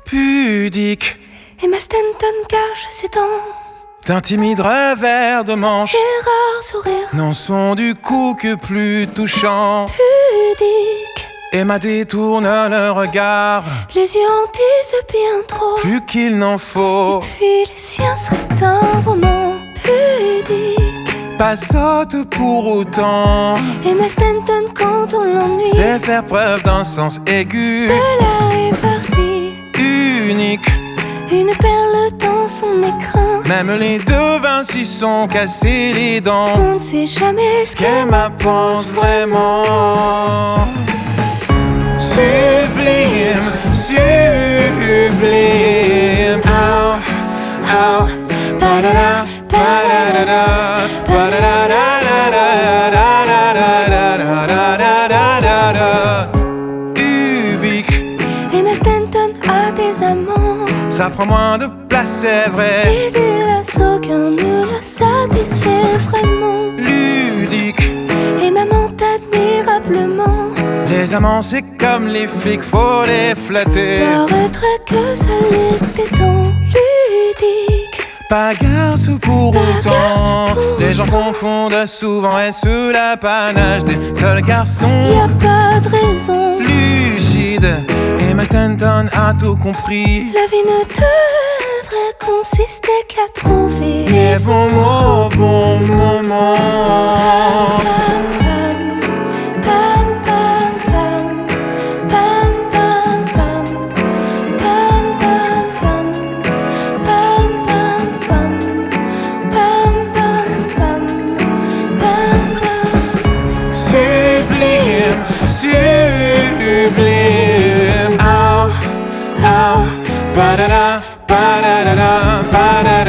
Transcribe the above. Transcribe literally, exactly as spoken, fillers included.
pudique. Emma Stanton cache ses dents D'un timide revers de manche, ses rares sourires n'en sont du coup que plus touchants. pudiques. Emma détourne le regard, Les yeux en disent bien trop, plus qu'il n'en faut. puis les siens seraient un roman pudique. Pas sotte pour autant, Emma Stanton quand on l'ennuie, c'est faire preuve d'un sens aigu, de la répartie, unique. une perle dans son écrin. Même les devins s'y sont cassés les dents. On ne sait jamais ce Qu'Emma pense vraiment. Sublime, sublime. Ow, ow, ba-da-da, ba-da-da-da, ba-da-da-da-da-da-da-da-da-da-da-da-da. Ubique, Emma Stanton a des amants, ça prend moins de place, c'est vrai. mais hélas aucun ne la satisfait vraiment. Ludique, Et maman admirablement, les amants c'est comme les flics, faut les flatter. paraîtrait que ça les détend. Ludique, Pas garce pour Pas autant, garce pour les gens autant. confondent souvent et sous l'apanage des seuls y garçons. a pas de raison, Lucide, Emma Stanton a tout compris. la vie ne devrait consister qu'à trouver Les bons mots, bons moments. Pam, pam, pam, pam, pam, pam, pam, pam, pam, pam, pam, pam, pam, pam, pam, pam, pam. Sublime, sublime. Ow, ow, ba-da-da, ba-da-da-da, ba-da-da.